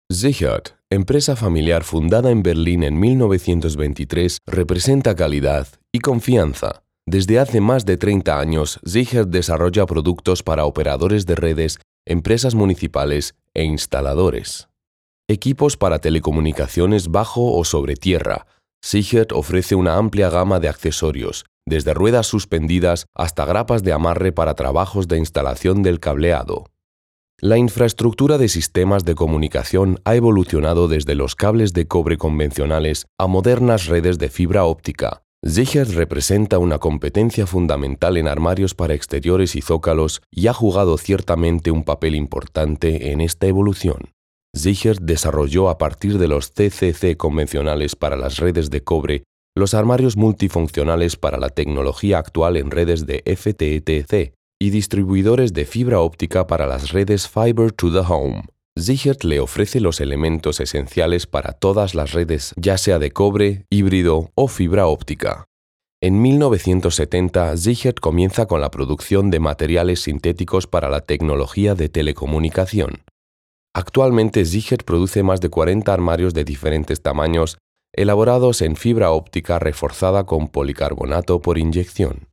Sichert, empresa familiar fundada en Berlín en 1923, representa calidad y confianza. Desde hace más de 30 años, Sichert desarrolla productos para operadores de redes, empresas municipales e instaladores. Equipos para telecomunicaciones bajo o sobre tierra. Sichert ofrece una amplia gama de accesorios, desde ruedas suspendidas hasta grapas de amarre para trabajos de instalación del cableado. La infraestructura de sistemas de comunicación ha evolucionado desde los cables de cobre convencionales a modernas redes de fibra óptica. Sichert representa una competencia fundamental en armarios para exteriores y zócalos y ha jugado ciertamente un papel importante en esta evolución. Sichert desarrolló a partir de los CCC convencionales para las redes de cobre los armarios multifuncionales para la tecnología actual en redes de FTTC y distribuidores de fibra óptica para las redes Fiber to the Home. Sichert le ofrece los elementos esenciales para todas las redes, ya sea de cobre, híbrido o fibra óptica. En 1970, Sichert comienza con la producción de materiales sintéticos para la tecnología de telecomunicación. Actualmente, Sichert produce más de 40 armarios de diferentes tamaños, elaborados en fibra óptica reforzada con policarbonato por inyección.